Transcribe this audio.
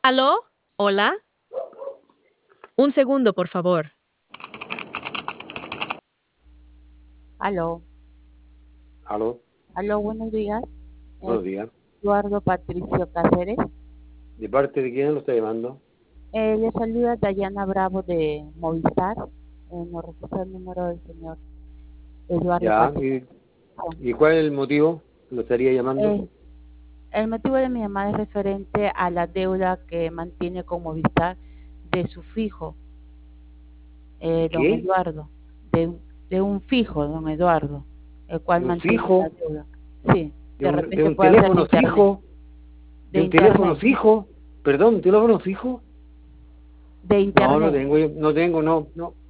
¿Aló? ¿Hola? Un segundo, por favor. Aló, Aló, aló, buenos días. Eh, buenos días. Eduardo Patricio Cáceres. ¿De parte de quién lo está llamando? Le saluda Dayana Bravo de Movistar. Nos registra el número del señor Eduardo Ya, Patricio. ¿y cuál es el motivo que lo estaría llamando? El motivo de mi llamada es referente a la deuda que mantiene con Movistar de su fijo, ¿De don qué? Eduardo, de un fijo, don Eduardo, el cual ¿De un mantiene la fijo? deuda. Sí, ¿De de un, de repente un puede ser de teléfono internet, fijo? ¿De de un teléfono internet, fijo? ¿Perdón, un teléfono fijo? de No, no internet. tengo, no tengo, no, no.